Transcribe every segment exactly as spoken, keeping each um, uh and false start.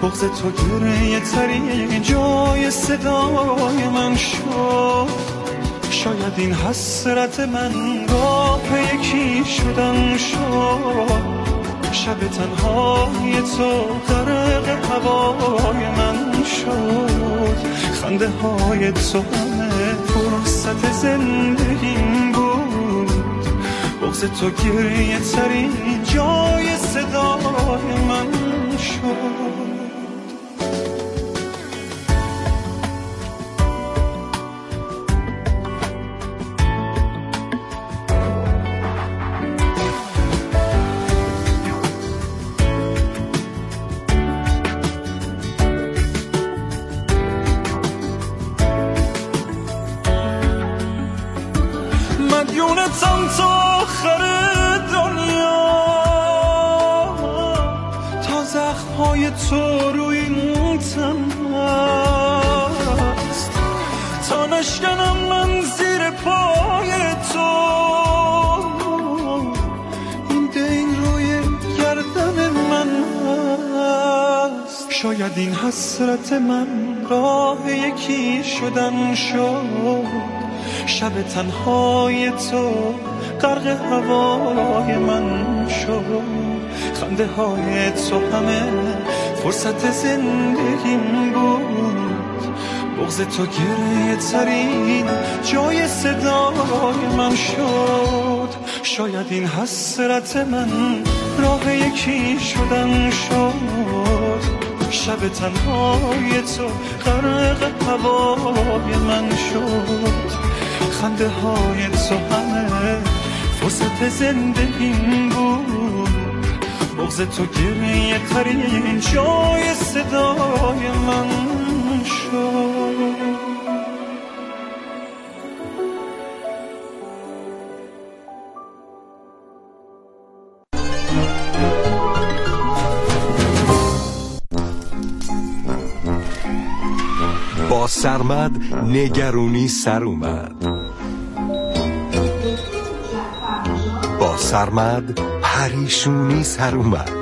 بغض تو گریه ترین جای صدای من شد. شاید این حسرت من راه یکی شدن شد. شب تنهای تو غرق هوای من شد. خنده های تو همه فرصت زندگیم بود. بغض تو گریه ترین جای صدای من شد. مدیونتم تا آخر دنیا، تا زخمهای تو روی این تن هست، تا نشکنم من زیر پای تو. این دین روی گردن من هست. شاید این حسرت من راه یکی شدن شد. شب تنهای تو غرق هوای من شد. خنده های تو همه فرصت زندگیم بود. بغض تو گریه ترین جای صدای من شد. شاید این حسرت من راه یکی شدن شد. شب تنهای تو غرق هوای من شد. خنده های تو همه فرصت زندگیم بود. بغض تو گریه ترین جای صدای من شد. با سرمد نگرونی سر اومد. با سرمد پریشونی سر اومد.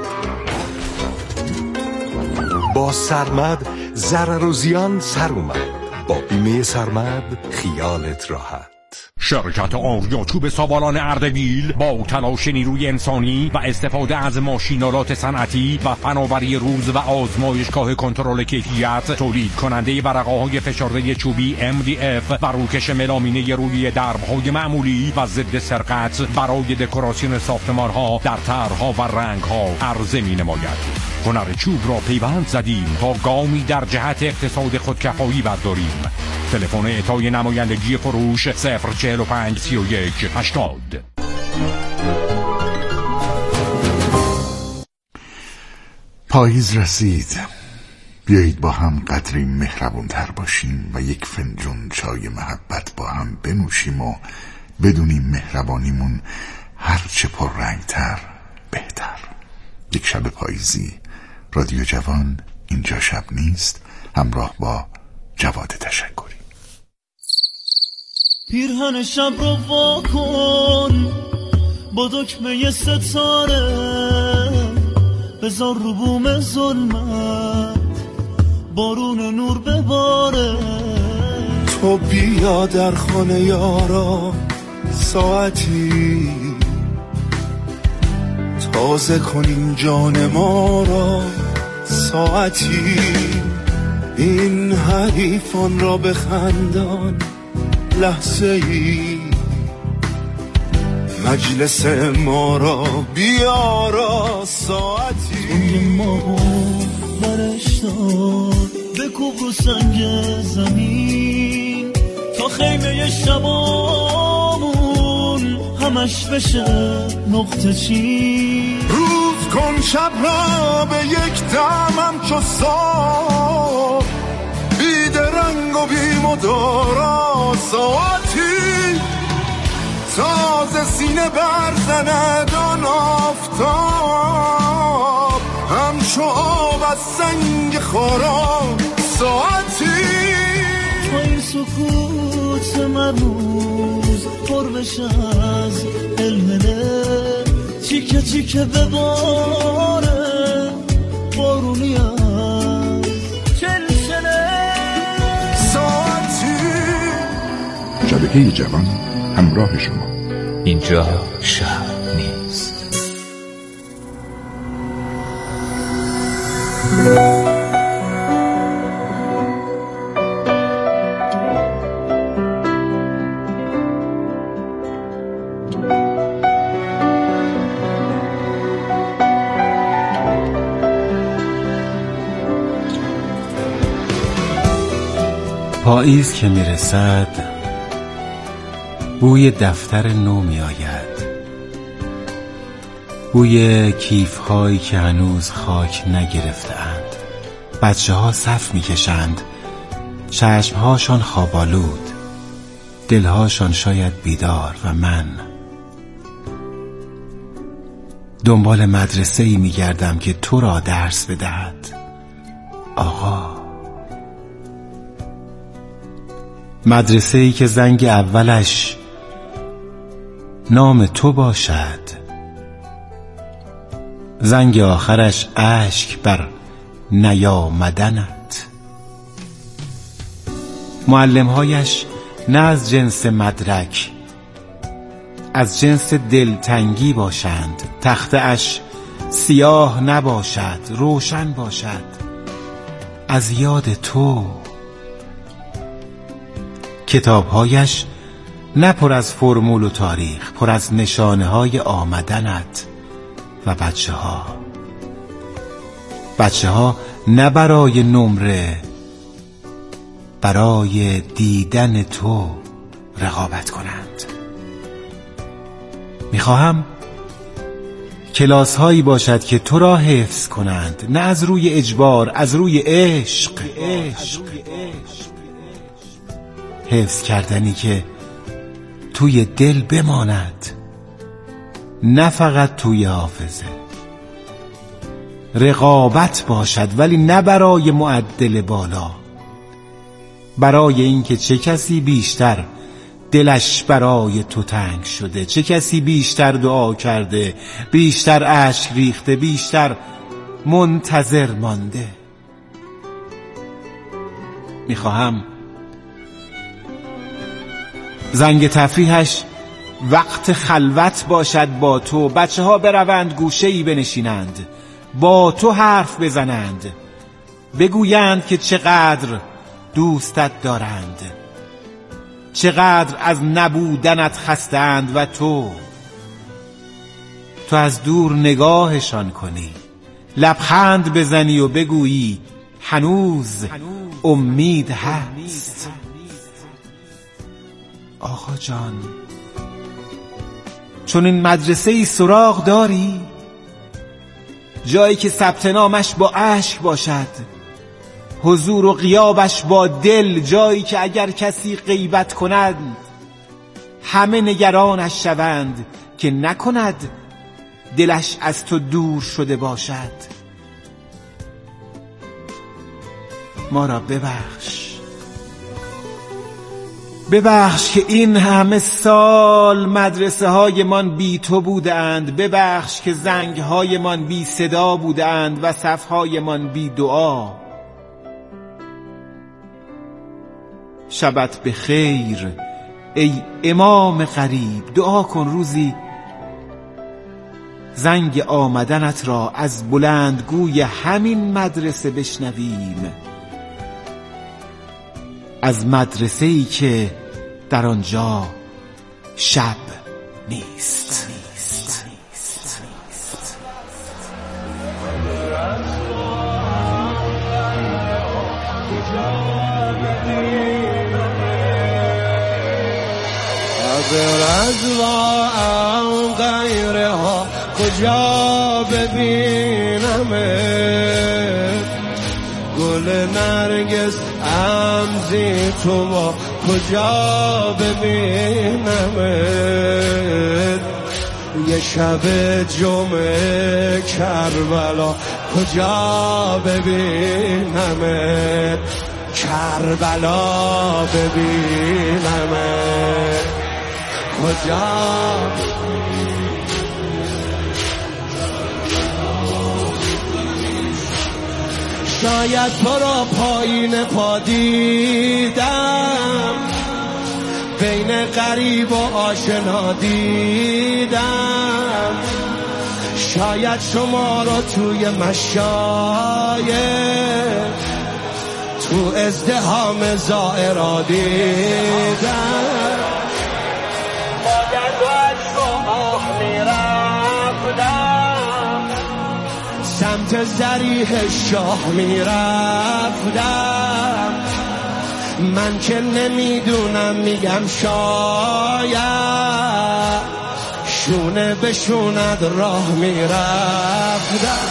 با سرمد ضرر و زیان سر اومد. با بیمه سرمد خیالت راحت. شرکت آریاچوب سابالان اردبیل با تلاش نیروی انسانی و استفاده از ماشینالات صنعتی و فناوری روز و آزمایشگاه کنترل کیفیت تولید کننده ورقه‌های فشرده چوبی ام دی اف و روکش ملامینه روی درب‌های معمولی و ضد سرقت برای دکوراسیون ساختمان‌ها در طرح‌ها و رنگ‌ها عرضه می‌نماید. هنر چوب را پیوند زدیم تا گامی در جهت اقتصاد خودکفایی برداریم. تلفن اعطای نمایندگی فروش صفر چهل و پنج سی و یک هشتاد. پاییز رسید. بیایید با هم قدری مهربون‌تر باشیم و یک فنجون چای محبت با هم بنوشیم و بدونیم مهربانیمون هرچه پررنگتر بهتر. یک شب پاییزی، رادیو جوان، اینجا شب نیست، همراه با جواد تشکری. پیرهن شب رو وا کن با دکمه ستاره، بذار رو بوم ظلمت بارون نور بباره. تو بیا در خانه یارا ساعتی، تازه کنیم جان ما را ساعتی. این حریفان را بخندان لحظه ای، مجلس ما را بیارا ساعتی. توی ما برش دار بکوب رو سنگ زمین تا خیمه شبامون همش بشه نقطه چین. روز کن شب را به یک دمم چو صبح، بی درنگ و بی مدارا ساعتی. تازه سینه برزند آن آفتاب، همچو آب از سنگ خارا ساعتی. تا این سکوت مرموز پر بشه از هلهله، چیکه چیکه بباره بارونی از رادیوی جوان همراه شما. اینجا شهر نیست. پاییز که میرسد بوی دفتر نو می آید، بوی کیف هایی که هنوز خاک نگرفته اند. بچه ها صف می کشند، چشم هاشان خوابالود، دلهاشان شاید بیدار، و من دنبال مدرسه ای می گردم که تو را درس بدهد. آقا، مدرسه ای که زنگ اولش نام تو باشد، زنگ آخرش اشک بر نیامدنت، معلمهایش نه از جنس مدرک، از جنس دلتنگی باشند، تخته اش سیاه نباشد، روشن باشد از یاد تو، کتابهایش نه پر از فرمول و تاریخ، پر از نشانه های آمدنت. و بچه ها بچه ها نه برای نمره، برای دیدن تو رقابت کنند. میخواهم کلاس هایی باشد که تو را حفظ کنند، نه از روی اجبار، از روی عشق. عشق حفظ کردنی که توی دل بماند، نه فقط توی حافظه. رقابت باشد، ولی نه برای معدل بالا، برای اینکه چه کسی بیشتر دلش برای تو تنگ شده، چه کسی بیشتر دعا کرده، بیشتر اشک ریخته، بیشتر منتظر مانده. میخواهم زنگ تفریحش وقت خلوت باشد با تو، بچه ها بروند گوشه ای بنشینند، با تو حرف بزنند، بگویند که چقدر دوستت دارند، چقدر از نبودنت خستند، و تو تو از دور نگاهشان کنی، لبخند بزنی و بگویی هنوز امید هست. آقا جان، چون این مدرسه ای سراغ داری؟ جایی که ثبت نامش با اشک باشد، حضور و غیابش با دل، جایی که اگر کسی غیبت کند همه نگرانش شوند که نکند دلش از تو دور شده باشد. ما را ببخش، ببخش که این همه سال مدرسه های من بی تو بودند، ببخش که زنگ های من بی صدا بودند و صف های من بی دعا. شبت بخیر ای امام غریب، دعا کن روزی زنگ آمدنت را از بلندگوی همین مدرسه بشنویم، از مدرسه‌ای که در آنجا شب نیست. رضوان غیره ها کجا ببینم، گل نرگس امزی تو ما کجا ببینم، یه شب جمعه کربلا کجا ببینم، کربلا ببینم کجا. شاید تو را پایین پا دیدم، بین غریب و آشنا دیدم، شاید شما رو توی مشایخ تو ازدحام زائرا دیدم. باید و عشق و آه میرفتم، سمت ضریح شاه میرفتم، من که نمیدونم میگم شاید شونه به شوند راه میرفتم،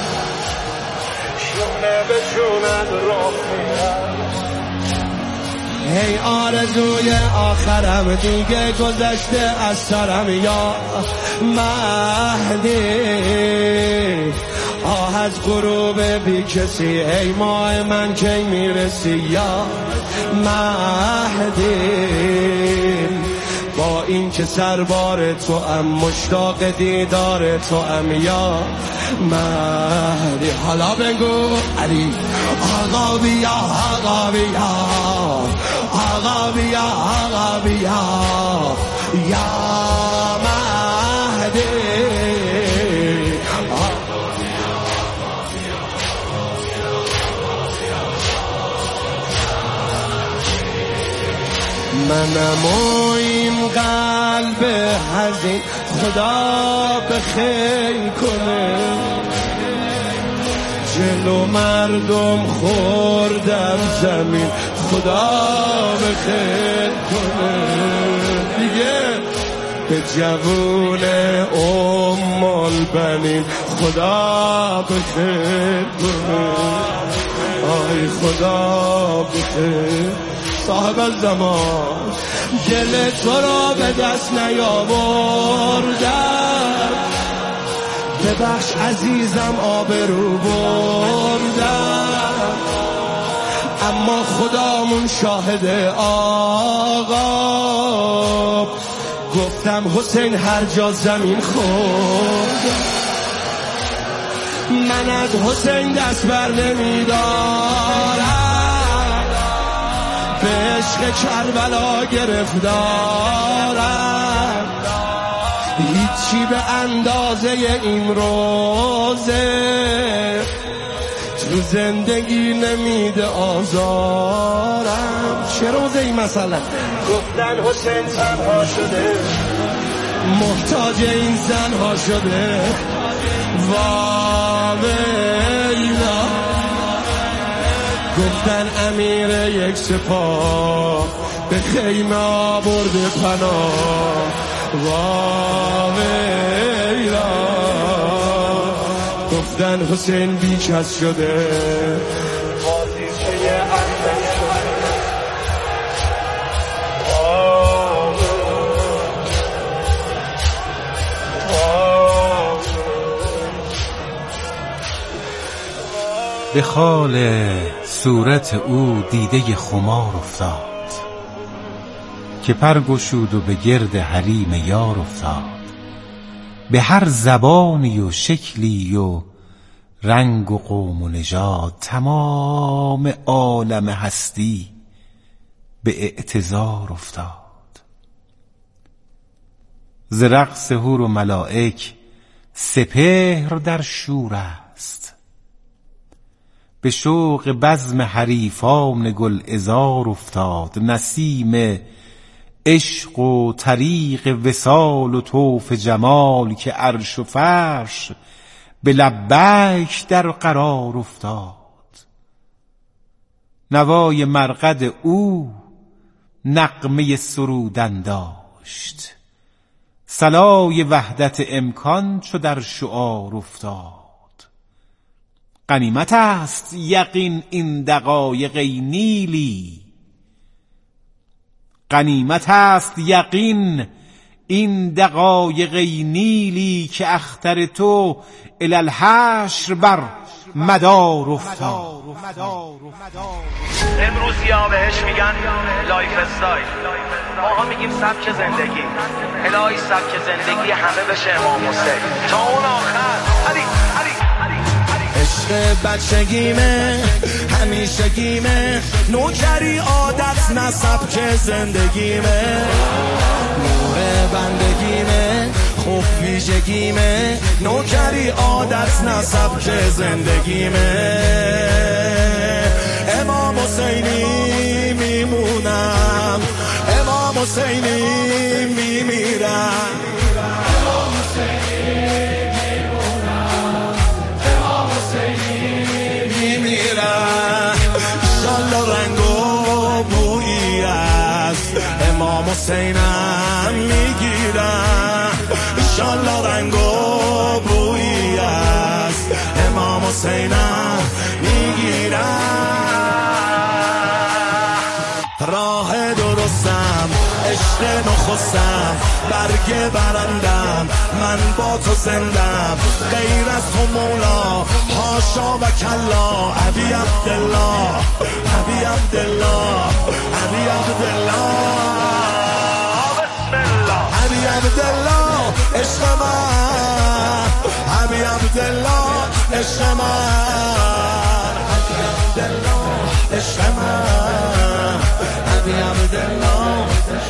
شونه به شوند راه میرفتم. هی آرزوی آخرم دیگه گذشته از سرم یا مهدی، آه از غروب بی کسی ای ماه من کی میرسی یا مهدی. با این که سربار تو ام مشتاق دیدار تو ام یا مهدی. حالا بگو علی آقا بیا آقا بیا آقا بیا آقا بیا یا مهدی. منم و این قلب حزین خدا بخیر کنه، جلو مردم خوردم زمین خدا بخیر کنه، دیگه به جوون ام البنین خدا بخیر کنه، آی خدا بخیر. صاحب الزمان گل تو را به دست نیاوردم، ببخش عزیزم آبرو بردم، اما خدامون شاهد آقا، گفتم حسین هر جا زمین خورد من از حسین دست بر نمیدارم، به عشق کربلا گرفتارم، هیچی به اندازه این روزه تو زندگی نمیده آزارم. چه روزه ای مثلا؟ گفتن حسین تنها شده، محتاج این زنها شده، واویلا. گفتن امیر یک سپاه به خیمه آورده پناه، واویلا. گفتن حسین بیکس شده، واسیسه احمد شده، به خال صورت او دیده خمار افتاد، که پر گشود و به گرد حریم یار افتاد، به هر زبانی و شکلی و رنگ و قوم و نژاد، تمام عالم هستی به اعتذار افتاد. ز رقص حور و ملائک سپهر در شور است، به شوق بزم حریفان گل عذار افتاد. نسیم عشق و طریق وصال و طوف جمال، که عرش و فرش به لبیک در قرار افتاد. نوای مرقد او نغمه سرودن داشت، صلای وحدت امکان چو در شعار افتاد. غنیمت است یقین این دقایق ای نیلی، غنیمت است یقین این دقایق ای نیلی، که اختر تو الی الحشر بر مدار افتاد. امروزیا بهش میگن لایف استایل، ماها میگیم سبک زندگی. الهی سبک زندگی همه بشه امام حسین تا اون آخر. علی علی علی علی. عشق نور بچگیمه همیشگیمه نوکری عادت نسب که زندگیمه نور بندگیمه خوب ویژگیمه نوکری عادت نسب که زندگیمه امام حسینی میمونم امام حسینی میمیرم امام حسینی میمونم امام حسینی میمیرم انشالله رنگ و بویی از امام حسینم میگیرم انشالله رنگ و بویی از امام حسینم میگیرم راه درستم عشق نخستم برگ برندم من با تو زندم غیر از تو مولا حاشا و کلا عبی عبدالله عبی عبدالله عبی عبدالله عبی عبدالله عشق من عبی عبدالله عشق من عبی عبدالله عشق من عبی عبدالله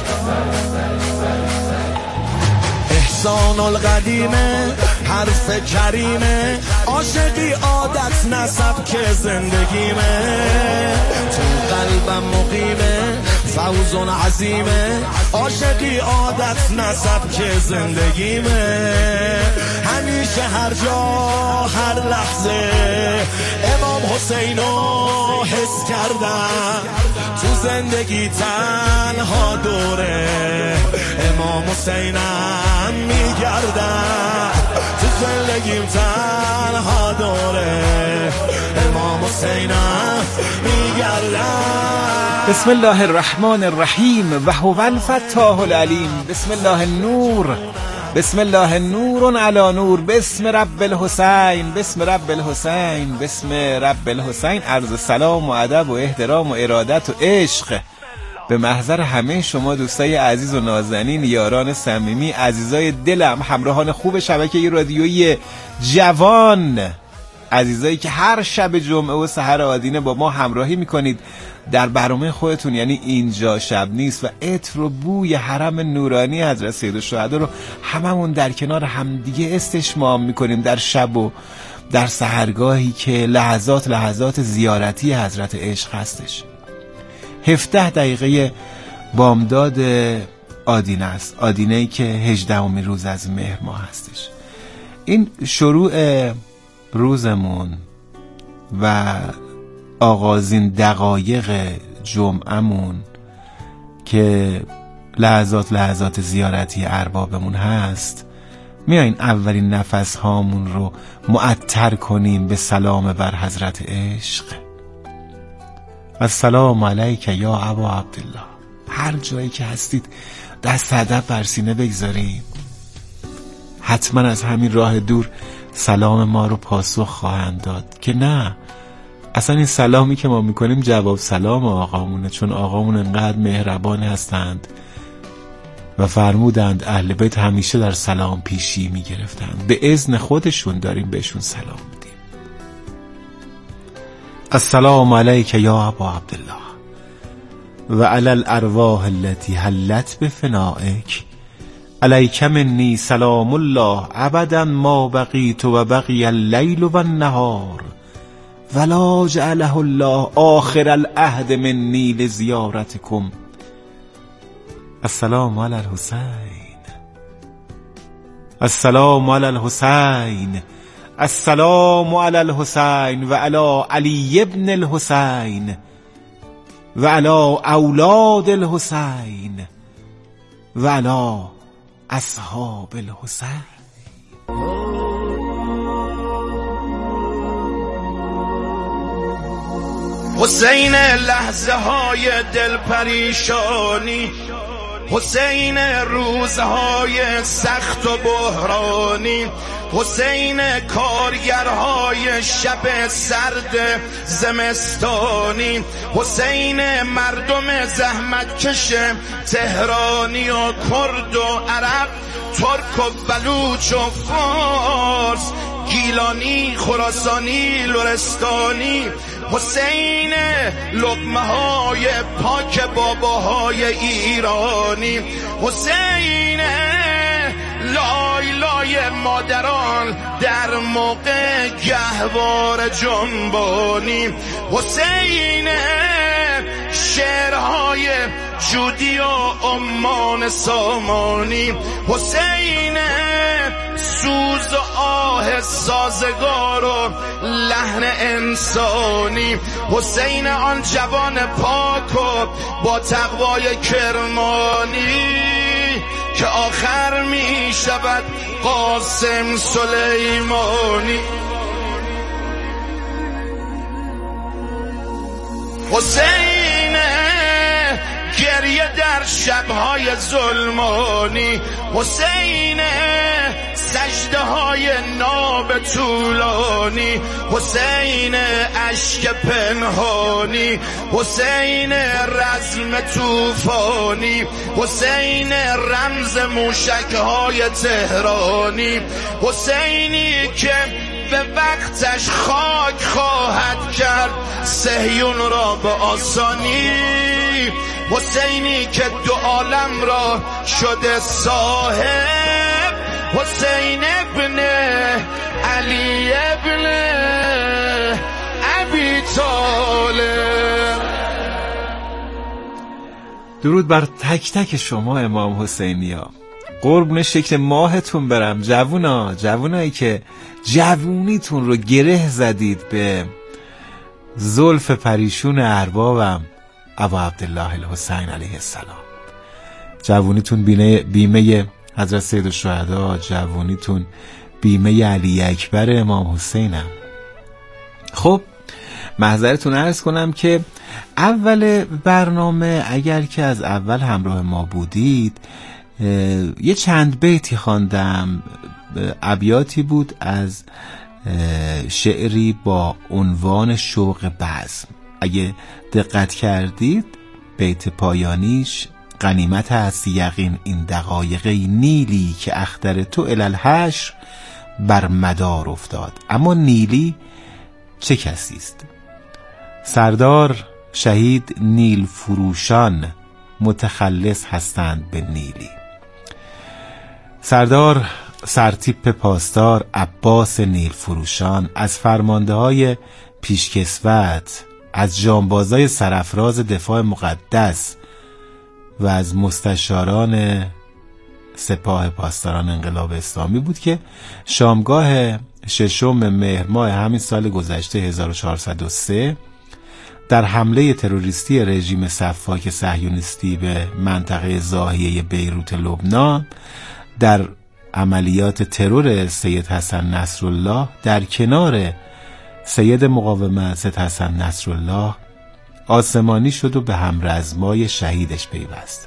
احسان القدیمه حرف کریمه عاشقی عادت نسب که زندگیمه تو قلبم مقیمه فوزون عظیمه عاشقی عادت نسب که زندگیمه همیشه هر جا هر لحظه امام حسینو حس کردم تو زندگی تنها دوره امام حسینم میگردم تو زندگیم تنها دوره امام حسینم میگردم بسم الله الرحمن الرحیم و هو الفتاح العلیم بسم الله النور بسم الله نور علی نور بسم رب الحسین بسم رب الحسین بسم رب الحسین. عرض سلام و ادب و احترام و ارادت و عشق به محضر همه شما دوستای عزیز و نازنین، یاران صمیمی، عزیزای دلم، همراهان خوب شبکه رادیویی جوان، عزیزایی که هر شب جمعه و سحر آدینه با ما همراهی میکنید در برنامه خودتون، یعنی اینجا شب نیست، و عطر و بوی حرم نورانی حضرت سیدالشهدا رو هممون در کنار همدیگه استشمام میکنیم در شب و در سحرگاهی که لحظات لحظات زیارتی حضرت عشق هستش. هفده دقیقه بامداد آدینه است، آدینه‌ای که هجدهمین روز از مهر ماه هستش. این شروع روزمون و آغازین دقایق جمعمون که لحظات لحظات زیارتی اربابمون هست، میایین اولین نفس هامون رو معطر کنیم به سلام بر حضرت عشق. السلام علیک یا ابا عبدالله. هر جایی که هستید دست ادب بر سینه بگذاریم، حتما از همین راه دور سلام ما رو پاسخ خواهند داد که نه، اصلا این سلامی که ما میکنیم جواب سلام آقامونه، چون آقامون انقدر مهربان هستند و فرمودند اهل بیت همیشه در سلام پیشی میگرفتند، به اذن خودشون داریم بهشون سلام میدیم. السلام علیک یا ابا عبدالله و علی الارواح التي حلت بفنائک علیک منی سلام الله ابدا ما بقیت و بقی اللیل و النهار ولا جعله الله آخر العهد منی لزیارتکم. السلام علی الحسین السلام علی الحسین السلام علی الحسین و علی علی ابن الحسین و علی اولاد الحسین و علی اصحاب الحسین. حسین لحظه های دل پریشانی، حسین روزهای سخت و بحرانی، حسین کارگرهای شب سرد زمستانی، حسین مردم زحمتکش تهرانی و کرد و عرب، ترک و بلوچ و فارس گیلانی، خراسانی، لرستانی، حسین لقمه های پاک باباهای ایرانی، حسین لای لای مادران در موقع گهوار جنبانی، حسین شعرهای جودی و عمان سامانی، حسین سوز و آه سازگار و لحن انسانی، حسین آن جوان پاک و با تقوای کرمانی که آخر می شود قاسم سلیمانی. حسین گریه در شبهای ظلمانی، حسین سجده های ناب طولانی، حسین اشک پنهانی، حسین رزم طوفانی، حسین رمز موشک های تهرانی، حسینی که به وقتش خاک خواهد کرد صهیون را به آسانی، حسینی که دو عالم را شده صاحب، حسین ابن علی ابن ابی طالب. درود بر تک تک شما امام حسینیا، قربون شکل ماهتون برم جوونا، جوونایی که جوونیتون رو گره زدید به زلف پریشون اربابم ابا عبدالله الحسین علیه السلام. جوونیتون بیمه حضرت سید الشهدا، جوونیتون بیمه علی اکبر امام حسینم. خب معذرتون عرض کنم که اول برنامه اگر که از اول همراه ما بودید یه چند بیتی خواندم، ابیاتی بود از شعری با عنوان شوق بزم. اگه دقت کردید بیت پایانیش غنیمت هست یقین این دقایقی نیلی که اختر تو الالحشر بر مدار افتاد. اما نیلی چه کسی است؟ سردار شهید نیل فروشان متخلص هستند به نیلی. سردار سرتیپ پاسدار عباس نیل فروشان از فرمانده های پیشکسوت، از جانبازای سرافراز دفاع مقدس و از مستشاران سپاه پاسداران انقلاب اسلامی بود که شامگاه ششم مهر ماه همین سال گذشته هزار و چهارصد و سه در حمله تروریستی رژیم سفاک صهیونیستی به منطقه ضاحیه بیروت لبنان در عملیات ترور سید حسن نصرالله در کنار سید مقاومت سید حسن نصرالله آسمانی شد و به همرزمای شهیدش پیوست.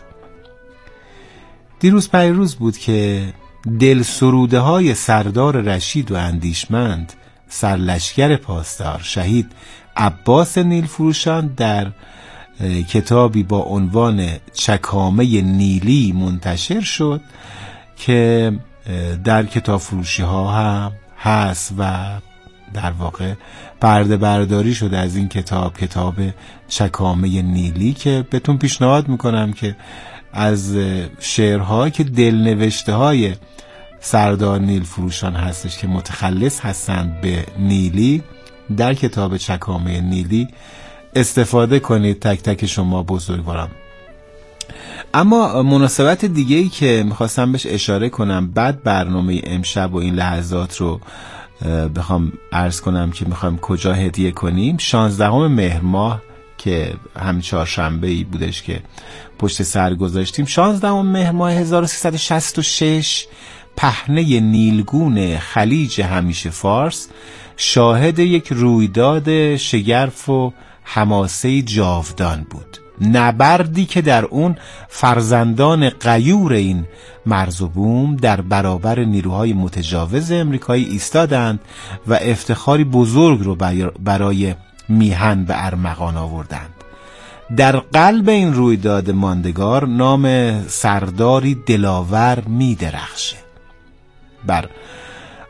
دیروز پیروز بود که دل سروده های سردار رشید و اندیشمند سرلشکر پاسدار شهید عباس نیل فروشان در کتابی با عنوان چکامه نیلی منتشر شد که در کتاب فروشی ها هم هست و در واقع پرده برداری شده از این کتاب، کتاب چکامه نیلی، که بهتون پیشنهاد میکنم که از شعرها که دلنوشته های سردار نیل فروشان هستش که متخلص هستند به نیلی در کتاب چکامه نیلی استفاده کنید، تک تک شما بزرگوارم. اما مناسبت دیگه ای که میخواستم بهش اشاره کنم بعد برنامه امشب و این لحظات رو بخوام عرض کنم که میخوایم کجا هدیه کنیم، شانزدهم مهر ماه که همین چهارشنبه ای بودش که پشت سر گذاشتیم، شانزدهم مهر ماه هزار و سیصد و شصت و شش پهنه نیلگون خلیج همیشه فارس شاهد یک رویداد شگرف و حماسه جاودان بود. نبردی که در اون فرزندان غیور این مرز و بوم در برابر نیروهای متجاوز امریکایی ایستادند و افتخاری بزرگ رو برای میهن به ارمغان آوردند. در قلب این رویداد ماندگار نام سرداری دلاور می درخشه. بر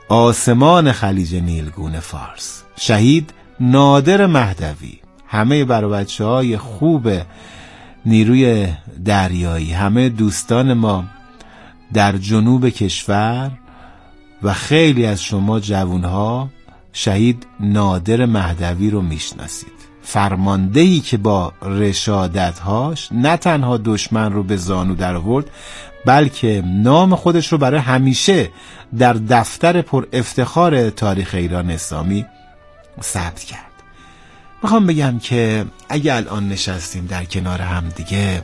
آسمان خلیج نیلگون فارس، شهید نادر مهدوی. همه برای بچه های خوب نیروی دریایی، همه دوستان ما در جنوب کشور و خیلی از شما جوانها شهید نادر مهدوی رو میشناسید. فرماندهی که با رشادتهاش نه تنها دشمن رو به زانو در آورد، بلکه نام خودش رو برای همیشه در دفتر پر افتخار تاریخ ایران اسلامی ثبت کرد. میخوام بگم که اگه الان نشستیم در کنار هم دیگه،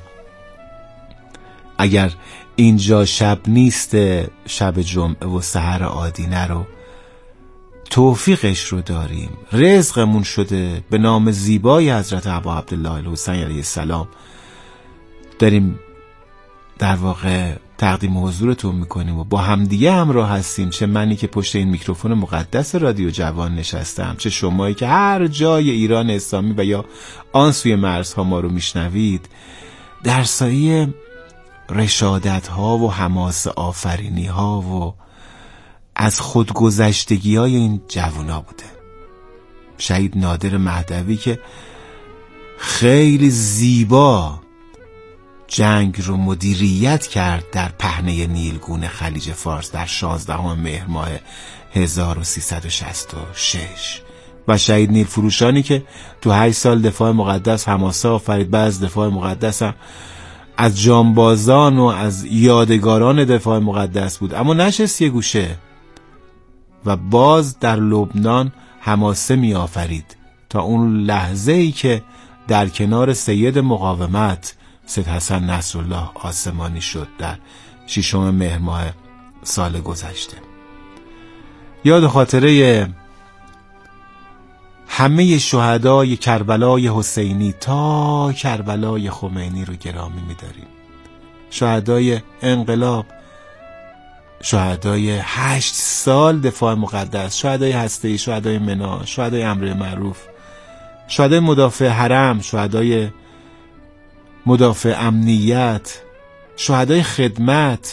اگر اینجا شب نیست شب جمعه و سحر آدینه رو توفیقش رو داریم، رزقمون شده به نام زیبای حضرت ابا عبدالله الحسین علیه السلام داریم در واقع تقدیم حضورتون میکنیم و با همدیگه همراه هستیم، چه منی که پشت این میکروفون مقدس رادیو جوان نشستم، چه شمایی که هر جای ایران اسلامی و یا آن سوی مرزها ما رو میشنوید، در سایه رشادت ها و حماس آفرینی ها و از خودگذشتگی های این جوانا بوده. شهید نادر مهدوی که خیلی زیبا جنگ رو مدیریت کرد در پهنه نیلگون خلیج فارس در شانزدهم مهر ماه هزار و سیصد و شصت و شش و شهید نیلفروشانی که تو هشت سال دفاع مقدس حماسه آفرید. بعد از دفاع مقدس هم از جانبازان و از یادگاران دفاع مقدس بود، اما نشست یه گوشه و باز در لبنان حماسه می آفرید تا اون لحظه ای که در کنار سید مقاومت سید حسن نصرالله آسمانی شد در ششم مهر ماه سال گذشته. یاد خاطره همه شهدای کربلای حسینی تا کربلای خمینی رو گرامی می‌داریم. شهدای انقلاب، شهدای هشت سال دفاع مقدس، شهدای هسته‌ای، شهدای منا، شهدای امر معروف، شهدای مدافع حرم، شهدای مدافع امنیت، شهدای خدمت،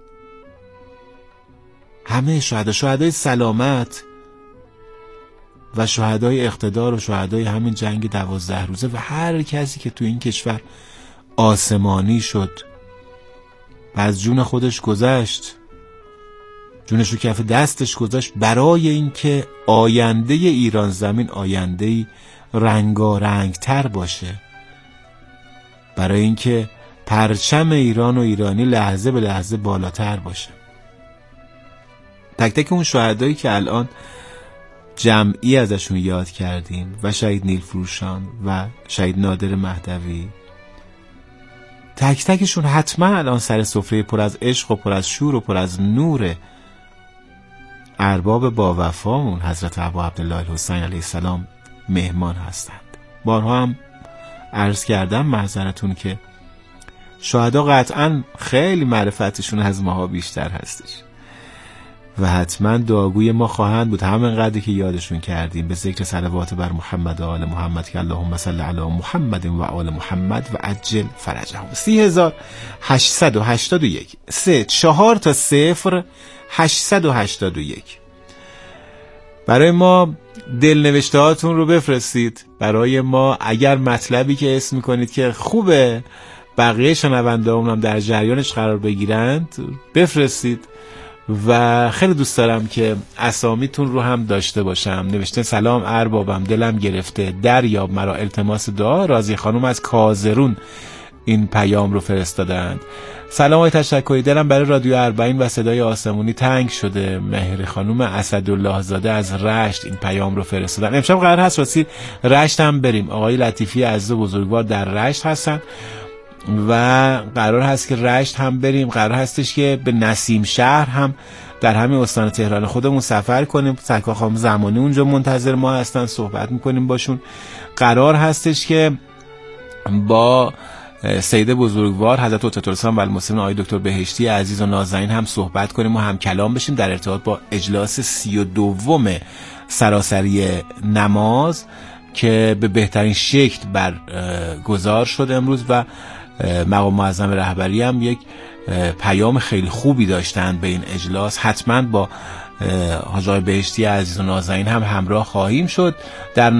همه شهدا، شهدای سلامت و شهدای اقتدار و شهدای همین جنگ دوازده روزه و هر کسی که تو این کشور آسمانی شد و از جون خودش گذشت، جونش رو کف دستش گذاشت برای اینکه آینده ایران زمین آینده‌ای رنگارنگ تر باشه، برای اینکه پرچم ایران و ایرانی لحظه به لحظه بالاتر باشه. تک تک اون شهدایی که الان جمعی ازشون یاد کردیم و شهید نیلفروشان و شهید نادر مهدوی، تک تکشون حتما الان سر سفره پر از عشق و پر از شور و پر از نور ارباب با وفامون حضرت ابا عبدالله الحسین علیه السلام مهمان هستند. بارها هم عرض کردم معذرتون که شهدا قطعا خیلی معرفتشون از ماها بیشتر هستش و حتما دعاگوی ما خواهند بود، همین قدری که یادشون کردیم، به ذکر صلوات بر محمد و آل محمد که اللهم صل علی محمد و آل محمد و عجل فرجهم. سی هزار هشتصد و هشتاد و یک سه چهار تا صفر هشتصد و هشتاد و یک. برای ما دلنوشته هاتون رو بفرستید، برای ما اگر مطلبی که اسم میکنید که خوبه بقیه شنونده هم در جریانش قرار بگیرند بفرستید و خیلی دوست دارم که اسامیتون رو هم داشته باشم. نوشته سلام اربابم، دلم گرفته دریاب مرا، التماس دعا. راضی خانم از کازرون این پیام رو فرستادند. سلام های تشکری، دلم برای رادیو اربعین و صدای آسمونی تنگ شده. مهر خانم اسدالله زاده از رشت این پیام رو فرستادن. امشب قرار هست راستی رشت هم بریم، آقای لطیفی عزیز بزرگوار در رشت هستن و قرار هست که رشت هم بریم. قرار هستش که به نسیم شهر هم در همین استان تهران خودمون سفر کنیم. سرکار خانم زمانی اونجا منتظر ما هستن، صحبت میکنیم باشون. قرار هستش که با سید بزرگوار حضرت عطیةالاسلام و المسلمین آقای دکتر بهشتی عزیز و نازنین هم صحبت کنیم و هم کلام بشیم در ارتباط با اجلاس سی و دوم سراسری نماز که به بهترین شکل برگزار شد امروز و مقام معظم رهبری هم یک پیام خیلی خوبی داشتند به این اجلاس. حتما با حاج آقای بهشتی عزیز و نازنین هم همراه خواهیم شد. در